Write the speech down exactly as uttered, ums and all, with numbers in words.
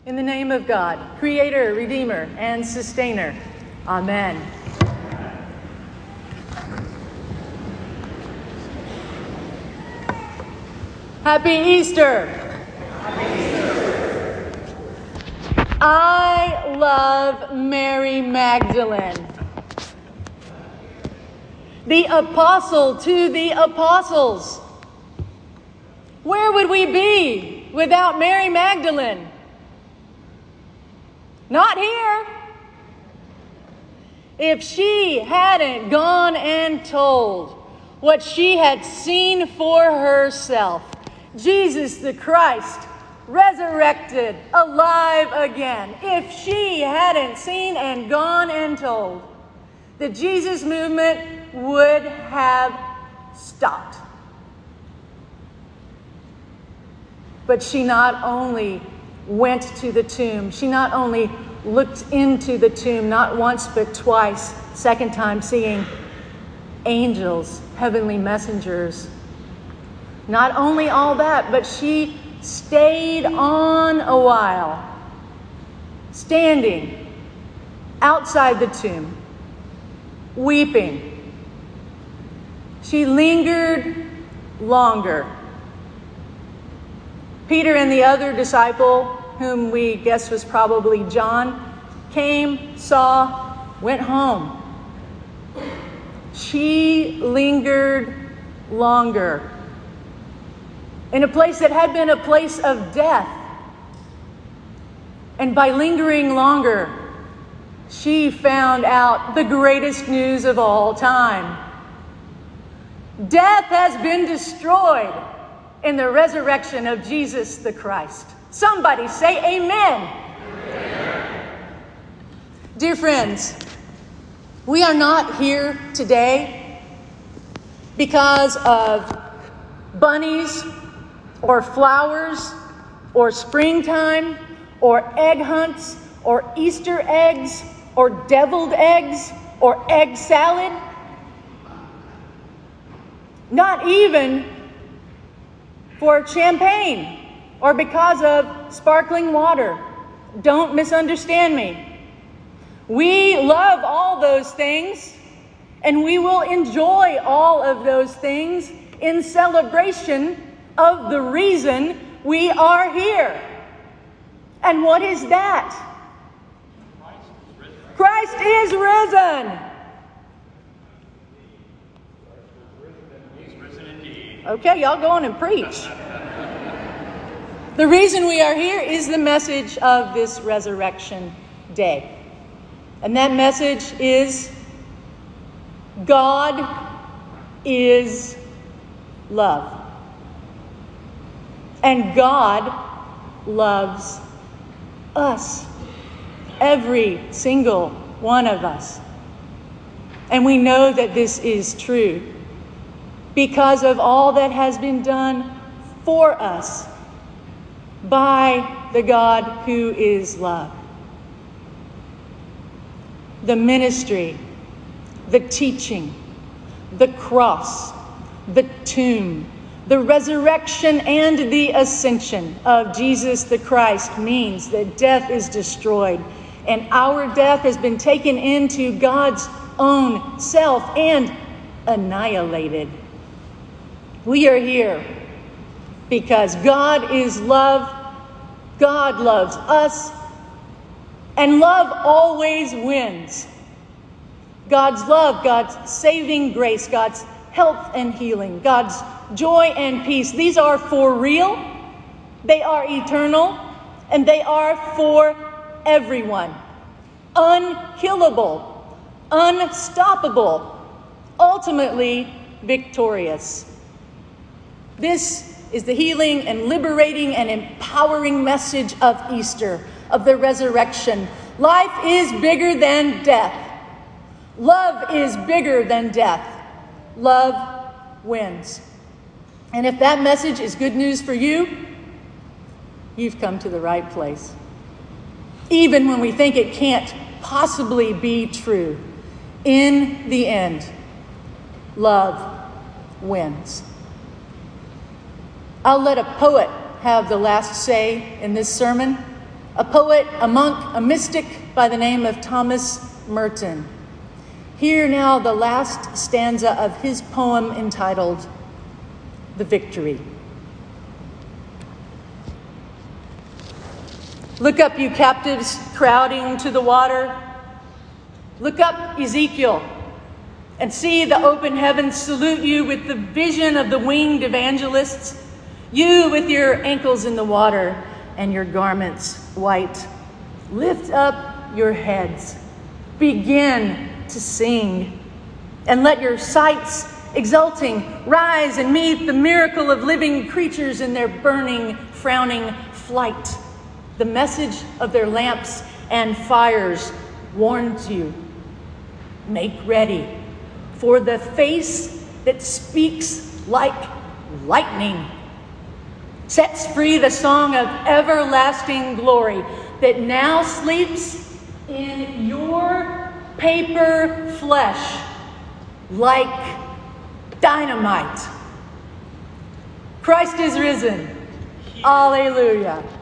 In the name of God, Creator, Redeemer, and Sustainer. Amen. Happy Easter. Happy Easter. I love Mary Magdalene, the apostle to the apostles. Where would we be without Mary Magdalene? Not here. If she hadn't gone and told what she had seen for herself, Jesus the Christ, resurrected, alive again. If she hadn't seen and gone and told, the Jesus movement would have stopped. But she not only went to the tomb, she not only looked into the tomb, not once but twice, second time seeing angels, heavenly messengers. Not only all that, but she stayed on a while, standing outside the tomb, weeping. She lingered longer. Peter and the other disciple, whom we guess was probably John, came, saw, went home. She lingered longer in a place that had been a place of death. And by lingering longer, she found out the greatest news of all time. Death has been destroyed in the resurrection of Jesus the Christ. Somebody say amen. Amen. Dear friends, we are not here today because of bunnies or flowers or springtime or egg hunts or Easter eggs or deviled eggs or egg salad. Not even for champagne or because of sparkling water. Don't misunderstand me. We love all those things, and we will enjoy all of those things in celebration of the reason we are here. And what is that? Christ is risen. He's risen indeed. Okay, y'all go on and preach. The reason we are here is the message of this resurrection day. And that message is God is love. And God loves us. Every single one of us. And we know that this is true because of all that has been done for us by the God who is love. The ministry, the teaching, the cross, the tomb, the resurrection, and the ascension of Jesus the Christ means that death is destroyed, and our death has been taken into God's own self and annihilated. We are here because God is love, God loves us, and love always wins. God's love, God's saving grace, God's health and healing, God's joy and peace, these are for real, they are eternal, and they are for everyone. Unkillable, unstoppable, ultimately victorious. This is the healing and liberating and empowering message of Easter, of the resurrection. Life is bigger than death. Love is bigger than death. Love wins. And if that message is good news for you, you've come to the right place. Even when we think it can't possibly be true, in the end, love wins. I'll let a poet have the last say in this sermon. a poet, a monk, a mystic by the name of Thomas Merton. Hear now the last stanza of his poem entitled The Victory. Look up, you captives crowding to the water. Look up, Ezekiel, and see the open heavens salute you with the vision of the winged evangelists. You with your ankles in the water and your garments white. Lift up your heads. Begin to sing. And let your sights exulting rise and meet the miracle of living creatures in their burning, frowning flight. The message of their lamps and fires warns you. Make ready for the face that speaks like lightning, sets free the song of everlasting glory that now sleeps in your paper flesh like dynamite. Christ is risen. Alleluia.